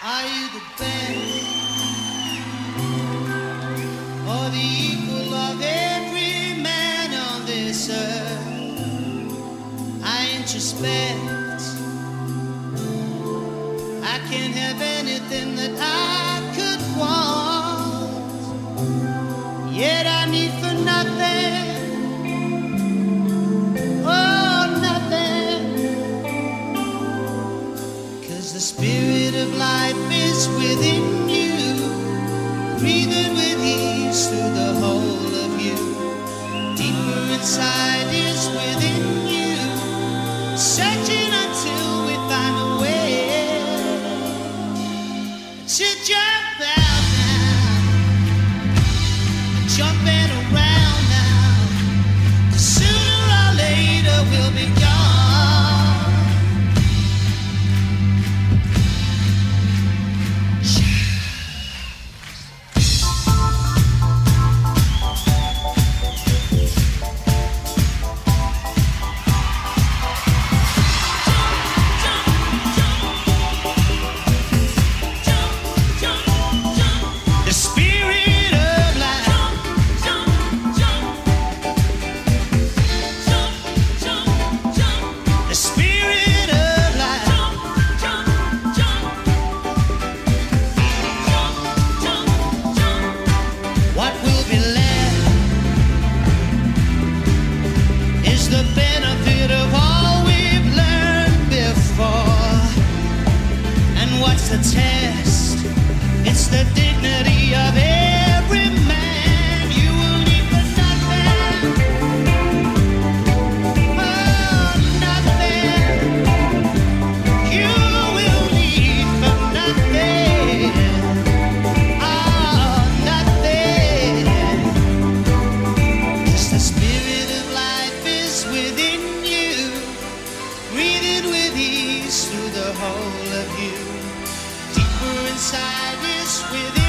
Are you the best or the equal of every man on this earth? I introspect. I can't have anything that I could want, yet I need for nothing. The spirit of life is within you, breathing with ease through the whole of you. Deeper inside is within you, searching until we find a way to jump out now, jumping around now, 'cause sooner or later we'll be gone. The benefit of all we've learned before. And what's the test? It's the dignity of every man. You will need for nothing. Oh, nothing. You will need for nothing. Oh, nothing. 'Cause the spirit of life within you, breathing with ease through the whole of you. Deeper inside is within